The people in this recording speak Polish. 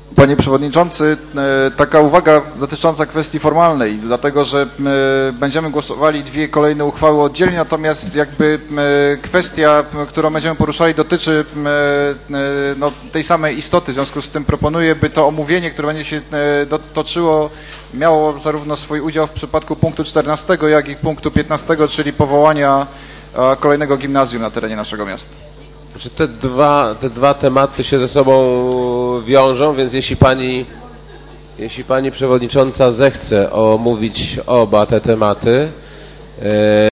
Panie Przewodniczący, taka uwaga dotycząca kwestii formalnej, dlatego że będziemy głosowali dwie kolejne uchwały oddzielnie, natomiast jakby kwestia, którą będziemy poruszali, dotyczy no, tej samej istoty, w związku z tym proponuję, by to omówienie, które będzie się toczyło, miało zarówno swój udział w przypadku punktu 14, jak i punktu 15, czyli powołania kolejnego gimnazjum na terenie naszego miasta. Znaczy te dwa tematy się ze sobą wiążą, więc jeśli pani przewodnicząca zechce omówić oba te tematy,